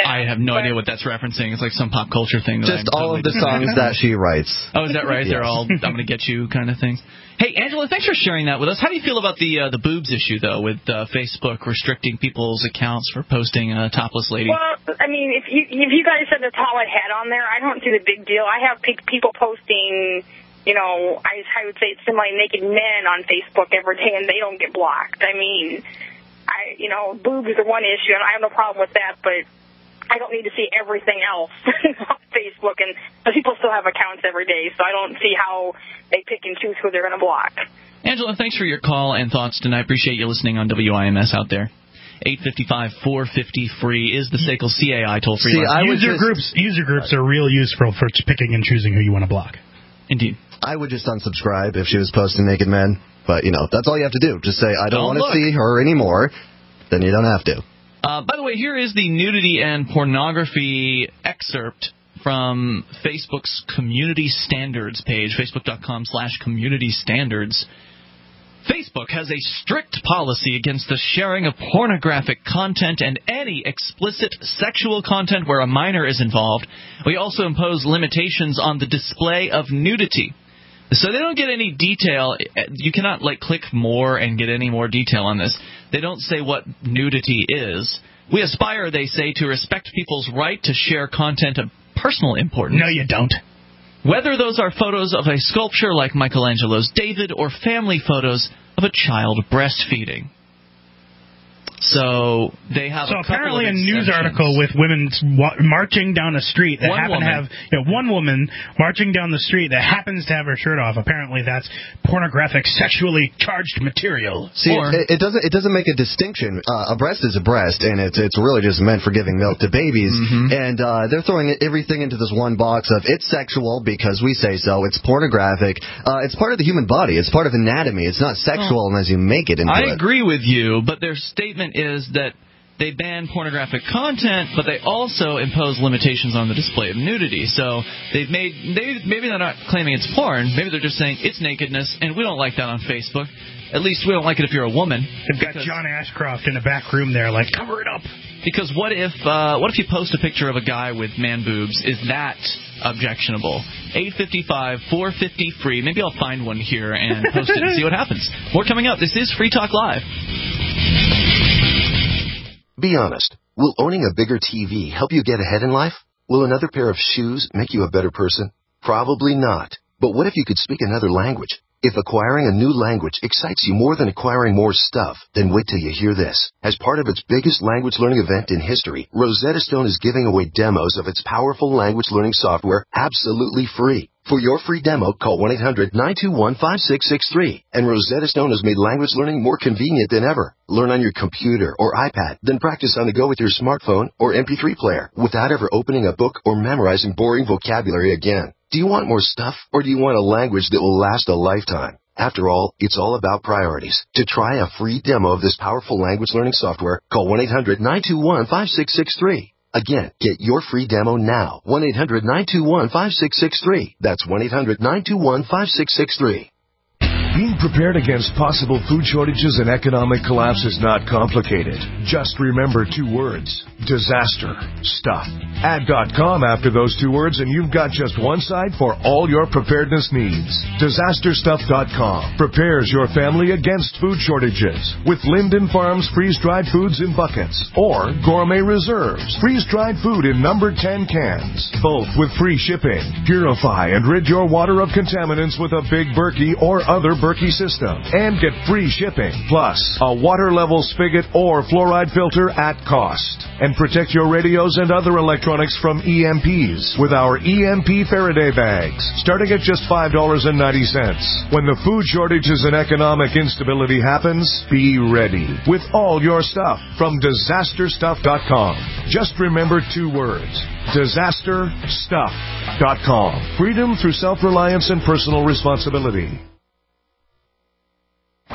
I have no but, idea what that's referencing. It's like some pop culture thing. That just I'm all totally of the songs that she writes. Oh, is that right? Yes. They're all I'm going to get you kind of things. Hey, Angela, thanks for sharing that with us. How do you feel about the uh, the boobs issue, though, with uh, Facebook restricting people's accounts for posting a topless lady? Well, I mean, if you if you guys said that's all I had on there, I don't see the big deal. I have pe- people posting, you know, I, I would say semi-naked men on Facebook every day, and they don't get blocked. I mean, I you know, boobs are one issue, and I have no problem with that, but I don't need to see everything else on Facebook, and people still have accounts every day, so I don't see how they pick and choose who they're going to block. Angela, thanks for your call and thoughts tonight. Appreciate you listening on W I M S out there. eight five five, four five zero, free is the S A C L C A I toll-free See, line. user just, groups user groups are real useful for picking and choosing who you want to block. Indeed. I would just unsubscribe if she was posting naked men, but, you know, that's all you have to do. Just say, I don't, don't want to see her anymore, then you don't have to. Uh, by the way, here is the nudity and pornography excerpt from Facebook's community standards page, facebook.com slash community standards. Facebook has a strict policy against the sharing of pornographic content and any explicit sexual content where a minor is involved. We also impose limitations on the display of nudity. So they don't get any detail. You cannot, like, click more and get any more detail on this. They don't say what nudity is. We aspire, they say, to respect people's right to share content of personal importance. No, you don't. Whether those are photos of a sculpture like Michelangelo's David or family photos of a child breastfeeding. So they have so a apparently couple of a news article with women wa- marching down a street that one happen woman. to have you know, one woman marching down the street that happens to have her shirt off. Apparently that's pornographic, sexually charged material. See, or, it, it doesn't it doesn't make a distinction. Uh, a breast is a breast, and it's it's really just meant for giving milk to babies. Mm-hmm. And uh, they're throwing everything into this one box of it's sexual because we say so. It's pornographic. Uh, it's part of the human body. It's part of anatomy. It's not sexual oh. unless you make it into I it. agree with you, but their statement is that they ban pornographic content, but they also impose limitations on the display of nudity. So they've made they maybe they're not claiming it's porn. Maybe they're just saying it's nakedness, and we don't like that on Facebook. At least we don't like it if you're a woman. They've got John Ashcroft in the back room there, like, cover it up. Because what if uh, what if you post a picture of a guy with man boobs? Is that objectionable? eight five five, four five zero, free. Maybe I'll find one here and post it and see what happens. More coming up. This is Free Talk Live. Be honest. Will owning a bigger T V help you get ahead in life? Will another pair of shoes make you a better person? Probably not. But what if you could speak another language? If acquiring a new language excites you more than acquiring more stuff, then wait till you hear this. As part of its biggest language learning event in history, Rosetta Stone is giving away demos of its powerful language learning software absolutely free. For your free demo, call one eight hundred nine two one five six six three. And Rosetta Stone has made language learning more convenient than ever. Learn on your computer or iPad, then practice on the go with your smartphone or M P three player without ever opening a book or memorizing boring vocabulary again. Do you want more stuff, or do you want a language that will last a lifetime? After all, it's all about priorities. To try a free demo of this powerful language learning software, call one eight hundred nine two one five six six three. Again, get your free demo now. one eight hundred nine two one five six six three. That's one eight hundred nine two one five six six three. Being prepared against possible food shortages and economic collapse is not complicated. Just remember two words. Disaster stuff. Add .com after those two words and you've got just one site for all your preparedness needs. disaster stuff dot com prepares your family against food shortages with Linden Farms freeze-dried foods in buckets or Gourmet Reserves freeze-dried food in number ten cans, both with free shipping. Purify and rid your water of contaminants with a Big Berkey or other Berkey system and get free shipping, plus a water level spigot or fluoride filter at cost. And protect your radios and other electronics from E M Ps with our E M P Faraday bags, starting at just five dollars and ninety cents. When the food shortages and economic instability happens, be ready with all your stuff from disaster stuff dot com. Just remember two words. disaster stuff dot com. Freedom through self-reliance and personal responsibility.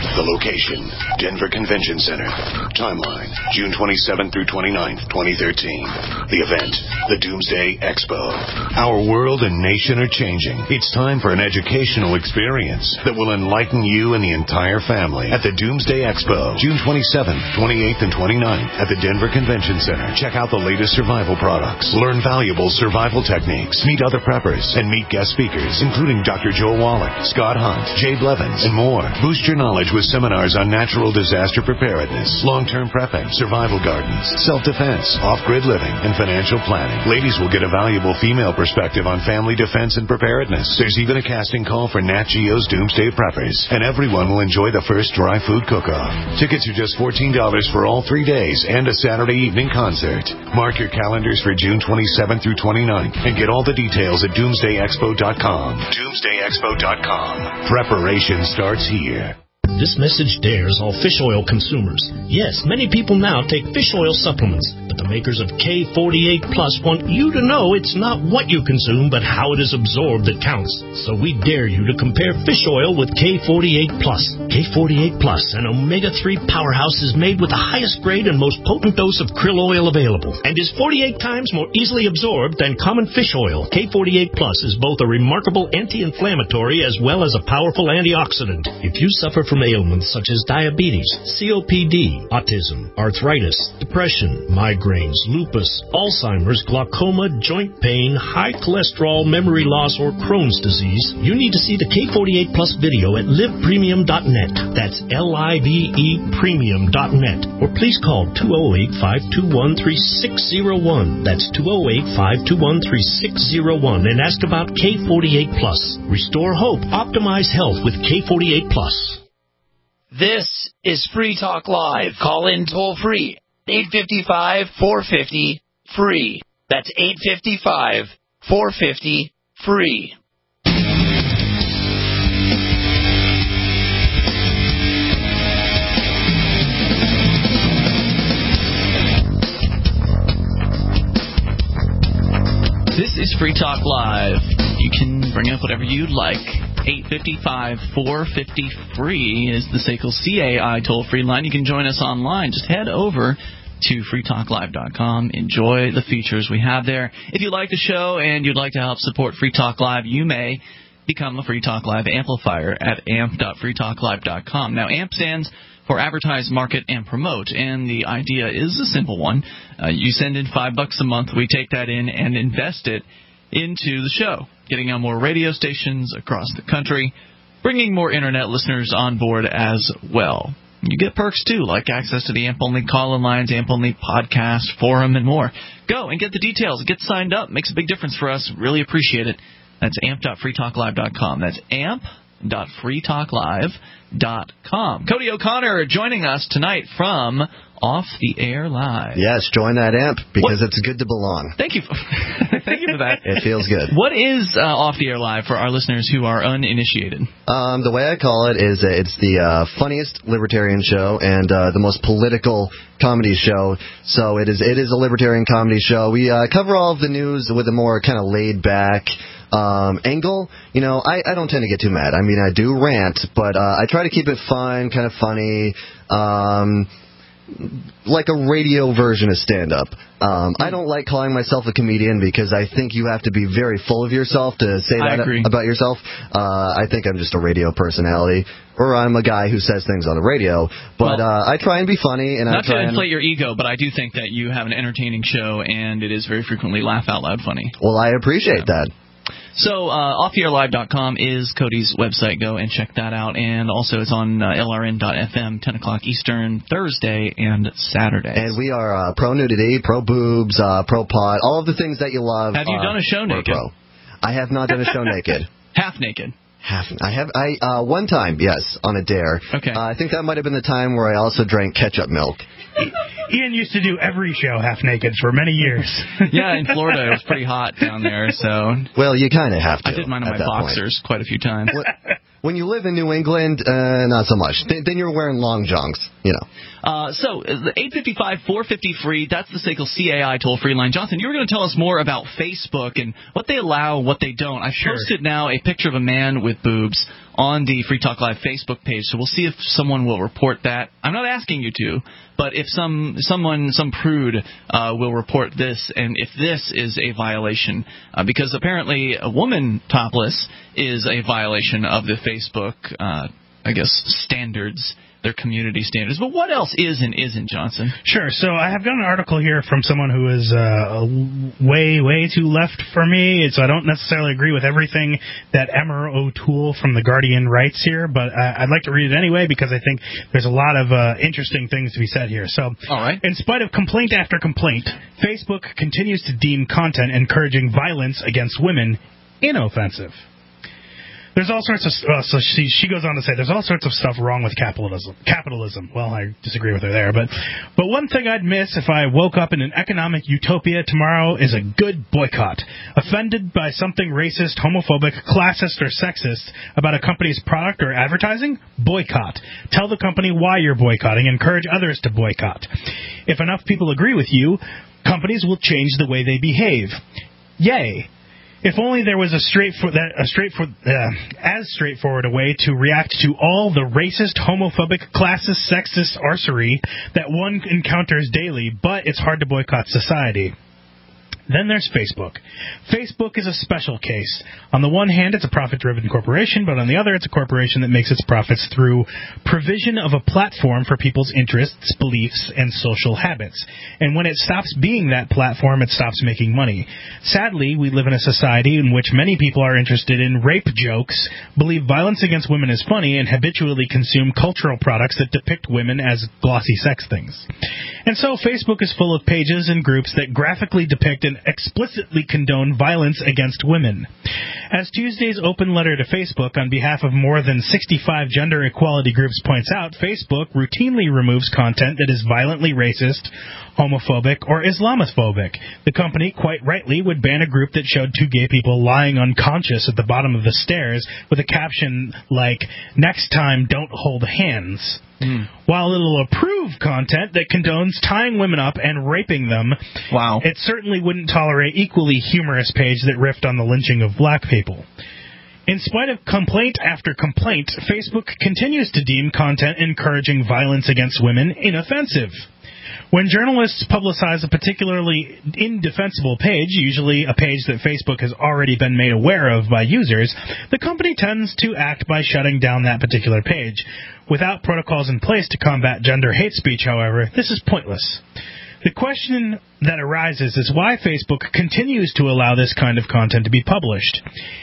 The location, Denver Convention Center. Timeline, June twenty-seventh through twenty-ninth, twenty thirteen. The event, the Doomsday Expo. Our world and nation are changing. It's time for an educational experience that will enlighten you and the entire family at the Doomsday Expo, June twenty-seventh, twenty-eighth, and twenty-ninth at the Denver Convention Center. Check out the latest survival products, learn valuable survival techniques, meet other preppers, and meet guest speakers, including Doctor Joel Wallach, Scott Hunt, Jay Blevins, and more. Boost your knowledge with seminars on natural disaster preparedness, long-term prepping, survival gardens, self-defense, off-grid living, and financial planning. Ladies will get a valuable female perspective on family defense and preparedness. There's even a casting call for Nat Geo's Doomsday Preppers, and everyone will enjoy the first dry food cook-off. Tickets are just fourteen dollars for all three days and a Saturday evening concert. Mark your calendars for June twenty-seventh through twenty-ninth and get all the details at doomsday expo dot com. doomsday expo dot com. Preparation starts here. This message dares all fish oil consumers. Yes, many people now take fish oil supplements, but the makers of K forty-eight Plus want you to know it's not what you consume, but how it is absorbed that counts. So we dare you to compare fish oil with K forty-eight Plus. K forty-eight Plus, an omega three powerhouse, is made with the highest grade and most potent dose of krill oil available, and is forty-eight times more easily absorbed than common fish oil. K forty-eight Plus is both a remarkable anti-inflammatory as well as a powerful antioxidant. If you suffer from ailments such as diabetes, C O P D, autism, arthritis, depression, migraines, lupus, Alzheimer's, glaucoma, joint pain, high cholesterol, memory loss, or Crohn's disease, you need to see the K forty-eight Plus video at live premium dot net. That's L I V E premium dot net. Or please call two oh eight, five two one, three six oh one. That's two oh eight, five two one, three six oh one and ask about K forty-eight Plus. Restore hope, optimize health with K forty-eight Plus. This is Free Talk Live. Call in toll free. eight five five, four five zero, free. That's eight five five, four five zero, free. This is Free Talk Live. You can bring up whatever you'd like. eight five five, four five zero, free is the S A C L C A I toll-free line. You can join us online. Just head over to free talk live dot com. Enjoy the features we have there. If you like the show and you'd like to help support Free Talk Live, you may become a Free Talk Live amplifier at amp dot free talk live dot com. Now, AMP stands for Advertise, Market, and Promote, and the idea is a simple one. Uh, you send in five bucks a month. We take that in and invest it into the show, getting on more radio stations across the country, bringing more Internet listeners on board as well. You get perks, too, like access to the AMP-only call-in lines, AMP-only podcast, forum, and more. Go and get the details. Get signed up. Makes a big difference for us. Really appreciate it. That's amp dot free talk live dot com. That's amp dot free talk live dot com. Cody O'Connor joining us tonight from Off the Air Live. Yes, join that amp because what? It's good to belong. Thank you. For, thank you for that. It feels good. What is uh, Off the Air Live for our listeners who are uninitiated? Um, the way I call it is uh, it's the uh, funniest libertarian show and uh, the most political comedy show. So it is it is a libertarian comedy show. We uh, cover all of the news with a more kind of laid back Um, angle. You know, I, I don't tend to get too mad. I mean, I do rant, but uh, I try to keep it fun, kind of funny, um, like a radio version of stand-up. Um, I don't like calling myself a comedian because I think you have to be very full of yourself to say that about yourself. Uh, I think I'm just a radio personality, or I'm a guy who says things on the radio. But well, uh, I try and be funny. And not I try to inflate and, your ego, but I do think that you have an entertaining show, and it is very frequently laugh-out-loud funny. Well, I appreciate yeah. that. So, uh, off the air live dot com is Cody's website. Go and check that out. And also, it's on uh, L R N dot F M, ten o'clock Eastern, Thursday and Saturday. And we are uh, pro-nudity, pro-boobs, uh, pro-pot, all of the things that you love. Have you uh, done a show naked? Pro. I have not done a show naked. Half naked? Half. I have. I uh, one time, yes, on a dare. Okay. Uh, I think that might have been the time where I also drank ketchup milk. Ian used to do every show half naked for many years. Yeah, in Florida it was pretty hot down there, so. Well, you kind of have to. I did mine on my boxers point. quite a few times. When you live in New England, uh, not so much. Th- then you're wearing long johns, you know. Uh, so, the eight five five, four five zero, free, that's the S A C L C A I toll-free line. Jonathan, you were going to tell us more about Facebook and what they allow, what they don't. I sure. posted now a picture of a man with boobs. on the Free Talk Live Facebook page. So we'll see if someone will report that. I'm not asking you to, but if some someone, some prude, uh, will report this, and if this is a violation, uh, because apparently a woman topless is a violation of the Facebook, uh, I guess, standards. Their community standards. But what else is and isn't, Johnson? Sure. So I have got an article here from someone who is uh, way, way too left for me. So I don't necessarily agree with everything that Emma O'Toole from The Guardian writes here, but I, I'd like to read it anyway because I think there's a lot of uh, interesting things to be said here. So, all right. In spite of complaint after complaint, Facebook continues to deem content encouraging violence against women inoffensive. There's all sorts of uh, so she she goes on to say there's all sorts of stuff wrong with capitalism. Capitalism. Well, I disagree with her there, but but one thing I'd miss if I woke up in an economic utopia tomorrow is a good boycott. Offended by something racist, homophobic, classist, or sexist about a company's product or advertising? Boycott. Tell the company why you're boycotting. Encourage others to boycott. If enough people agree with you, companies will change the way they behave. Yay. If only there was a straightforward, a straightforward, uh, as straightforward a way to react to all the racist, homophobic, classist, sexist arsery that one encounters daily, but it's hard to boycott society. Then there's Facebook. Facebook is a special case. On the one hand, it's a profit-driven corporation, but on the other, it's a corporation that makes its profits through provision of a platform for people's interests, beliefs, and social habits. And when it stops being that platform, it stops making money. Sadly, we live in a society in which many people are interested in rape jokes, believe violence against women is funny, and habitually consume cultural products that depict women as glossy sex things. And so Facebook is full of pages and groups that graphically depict and explicitly condone violence against women. As Tuesday's open letter to Facebook on behalf of more than sixty-five gender equality groups points out, Facebook routinely removes content that is violently racist, homophobic, or Islamophobic. The company, quite rightly, would ban a group that showed two gay people lying unconscious at the bottom of the stairs with a caption like, "Next time, don't hold hands." Mm. While it'll approve content that condones tying women up and raping them, wow, it certainly wouldn't tolerate equally humorous page that riffed on the lynching of black people. In spite of complaint after complaint, Facebook continues to deem content encouraging violence against women inoffensive. When journalists publicize a particularly indefensible page, usually a page that Facebook has already been made aware of by users, the company tends to act by shutting down that particular page. Without protocols in place to combat gender hate speech, however, this is pointless. The question that arises is why Facebook continues to allow this kind of content to be published.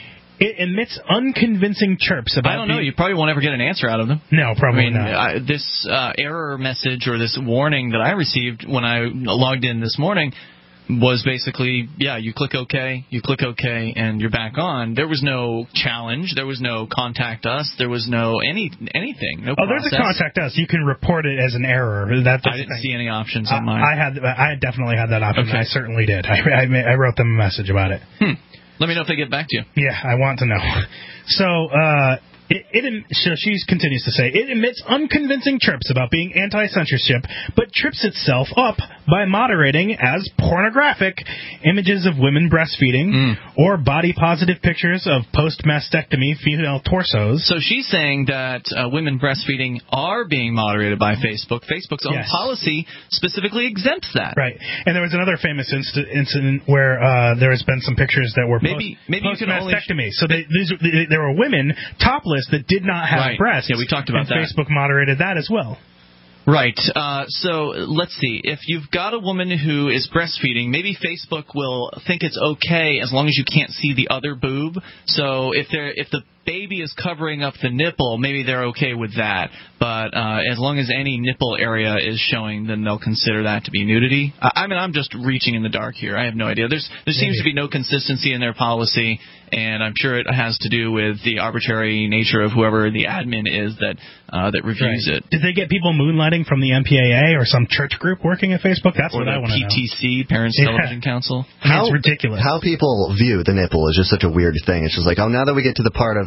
It emits unconvincing chirps about... I don't know. You probably won't ever get an answer out of them. No, probably I mean, not. I, this uh, error message or this warning that I received when I logged in this morning was basically, yeah, you click OK, you click OK, and you're back on. There was no challenge. There was no contact us. There was no any anything. No oh, process. There's a contact us. You can report it as an error. That, I didn't see any options on I, mine. I had I definitely had that option. Okay. I certainly did. I, I, I wrote them a message about it. Hmm. Let me know if they get back to you. Yeah, I want to know. So, uh, it, it so she continues to say, it emits unconvincing chirps about being anti-censorship, but trips itself up by moderating as pornographic images of women breastfeeding mm. or body-positive pictures of post-mastectomy female torsos. So she's saying that uh, women breastfeeding are being moderated by Facebook. Facebook's own yes. policy specifically exempts that. Right. And there was another famous inst- incident where uh, there has been some pictures that were maybe, post- maybe post-mastectomy. Sh- so they, these, they, there were women topless that did not have right. breasts. Yeah, we talked about and that. Facebook moderated that as well. Right. Uh, so let's see. If you've got a woman who is breastfeeding, maybe Facebook will think it's okay as long as you can't see the other boob. So if they're if the baby is covering up the nipple, maybe they're okay with that. But uh, as long as any nipple area is showing, then they'll consider that to be nudity. I, I mean, I'm just reaching in the dark here. I have no idea. There's there seems to be no consistency in their policy, and I'm sure it has to do with the arbitrary nature of whoever the admin is that uh, that reviews right. it. Did they get people moonlighting from the M P A A or some church group working at Facebook? That's or what I want to know. P T C, Parents yeah. Television Council. How, it's ridiculous. How people view the nipple is just such a weird thing. It's just like, oh, now that we get to the part of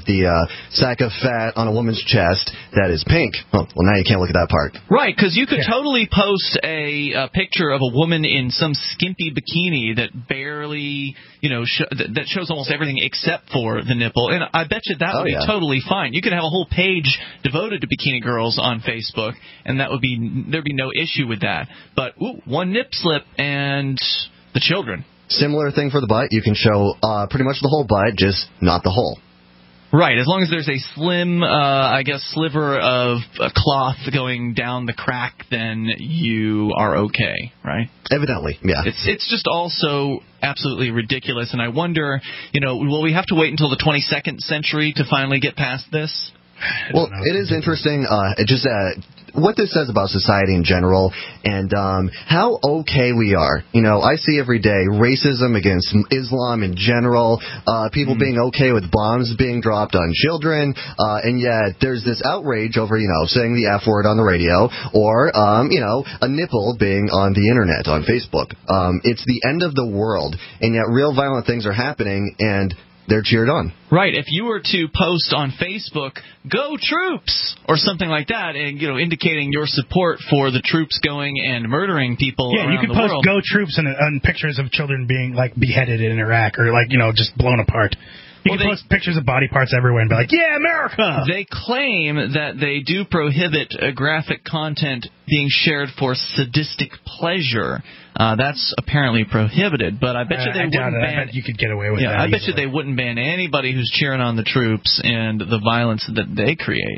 of the uh, sack of fat on a woman's chest that is pink. Oh, well, now you can't look at that part. Right, because you could yeah. totally post a, a picture of a woman in some skimpy bikini that barely, you know, sh- that, that shows almost everything except for the nipple, and I bet you that oh, would yeah. be totally fine. You could have a whole page devoted to bikini girls on Facebook, and that would be there'd be no issue with that. But ooh, one nip slip and the children. Similar thing for the butt. You can show uh, pretty much the whole butt, just not the hole. Right, as long as there's a slim, uh, I guess, sliver of uh, cloth going down the crack, then you are okay, right? Evidently, yeah. It's it's just also absolutely ridiculous, and I wonder, you know, will we have to wait until the twenty-second century to finally get past this? Well, it is interesting. Uh, it just uh, what this says about society in general, and um, how okay we are. You know, I see every day racism against Islam in general, uh, people mm. being okay with bombs being dropped on children, uh, and yet there's this outrage over, you know, saying the F word on the radio, or, um, you know, a nipple being on the internet, on Facebook. Um, it's the end of the world, and yet real violent things are happening, and they're cheered on. Right. If you were to post on Facebook, "Go Troops," or something like that, and, you know, indicating your support for the troops going and murdering people yeah, around you could the post world. "Go Troops" and, and pictures of children being, like, beheaded in Iraq, or, like, you know, just blown apart. You well, can they, post pictures of body parts everywhere and be like, "Yeah, America!" They claim that they do prohibit uh, graphic content being shared for sadistic pleasure. Uh, that's apparently prohibited, but I bet you they uh, I wouldn't ban. I bet you could get away with yeah, that. I bet easily. you they wouldn't ban anybody who's cheering on the troops and the violence that they create.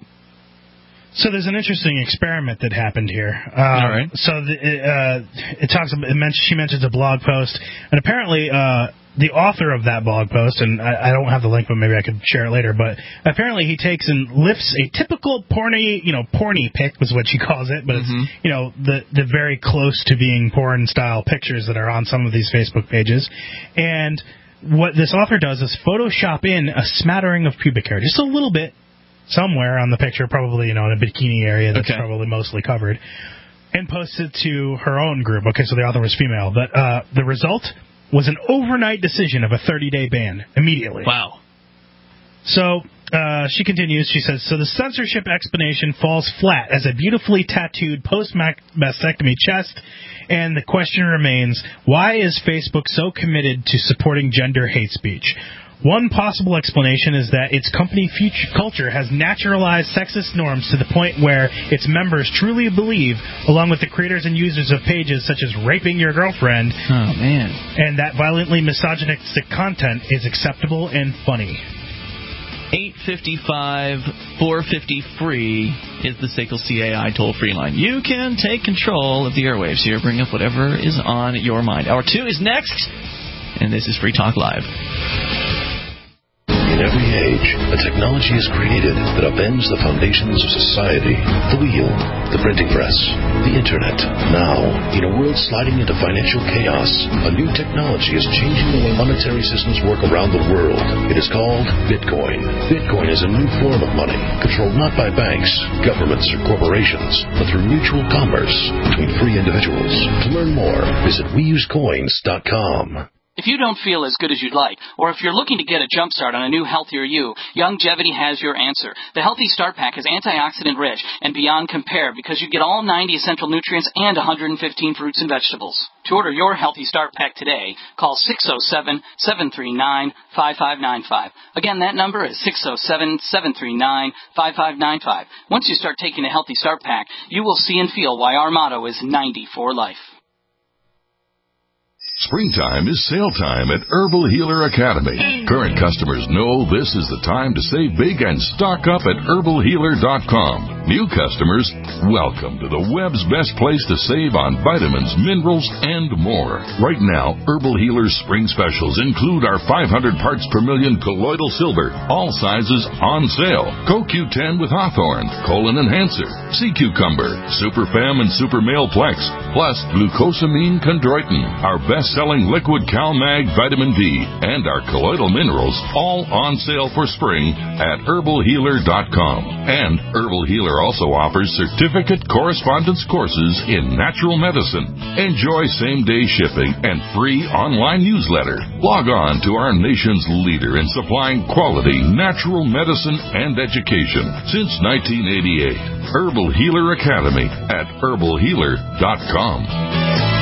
So there's an interesting experiment that happened here. Um, All right. So the, uh, it talks. It mentions, she mentions a blog post, and apparently uh, the author of that blog post, and I, I don't have the link, but maybe I could share it later. But apparently he takes and lifts a typical porny, you know, porny pic was what she calls it, but mm-hmm. it's, you know, the the very close to being porn style pictures that are on some of these Facebook pages, and what this author does is Photoshop in a smattering of pubic hair, just a little bit. Somewhere on the picture, probably, you know, in a bikini area that's okay. probably mostly covered, and posted to her own group. Okay, so the author was female. But uh, the result was an overnight decision of a thirty-day ban immediately. Wow. So uh, she continues, she says, so the censorship explanation falls flat as a beautifully tattooed post-mastectomy chest, and the question remains, why is Facebook so committed to supporting gender hate speech? One possible explanation is that its company future culture has naturalized sexist norms to the point where its members truly believe, along with the creators and users of pages such as raping your girlfriend, oh, man. and that violently misogynistic content is acceptable and funny. eight five five, four five zero, free is the S A C L C A I toll-free line. You can take control of the airwaves here, bring up whatever is on your mind. Hour two is next, and this is Free Talk Live. In every age, a technology is created that upends the foundations of society. The wheel, the printing press, the internet. Now, in a world sliding into financial chaos, a new technology is changing the way monetary systems work around the world. It is called Bitcoin. Bitcoin is a new form of money, controlled not by banks, governments, or corporations, but through mutual commerce between free individuals. To learn more, visit we use coins dot com. If you don't feel as good as you'd like, or if you're looking to get a jump start on a new healthier you, Youngevity has your answer. The Healthy Start Pack is antioxidant rich and beyond compare because you get all ninety essential nutrients and one hundred fifteen fruits and vegetables. To order your Healthy Start Pack today, call six oh seven, seven three nine, five five nine five. Again, that number is six oh seven, seven three nine, five five nine five. Once you start taking a Healthy Start Pack, you will see and feel why our motto is ninety for life. Springtime is sale time at Herbal Healer Academy. Current customers know this is the time to save big and stock up at herbal healer dot com. New customers, welcome to the web's best place to save on vitamins, minerals, and more. Right now, Herbal Healer's spring specials include our five hundred parts per million colloidal silver, all sizes on sale. Co Q ten with Hawthorne, Colon Enhancer, Sea Cucumber, Super Fem and Super Male Plex, plus Glucosamine Chondroitin, our best selling liquid CalMag vitamin D, and our colloidal minerals, all on sale for spring at herbal healer dot com. And Herbal Healer Healer also offers certificate correspondence courses in natural medicine. Enjoy same-day shipping and free online newsletter. Log on to our nation's leader in supplying quality natural medicine and education since nineteen eighty-eight. Herbal Healer Academy at herbal healer dot com.